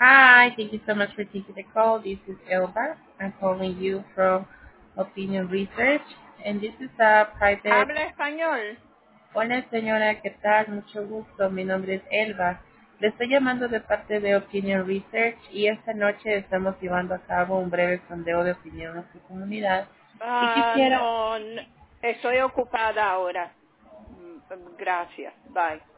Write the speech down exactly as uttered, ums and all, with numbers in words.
Hi, thank you so much for taking the call. This is Elba. I'm calling you from Opinion Research, and this is a private. ¿Habla español? Hola, señora, ¿qué tal? Mucho gusto. Mi nombre es Elba. Le estoy llamando de parte de Opinion Research y esta noche estamos llevando a cabo un breve sondeo de opinión en su comunidad. Y Ah, quisiera. no, n- estoy ocupada ahora. Mm, Gracias. Bye.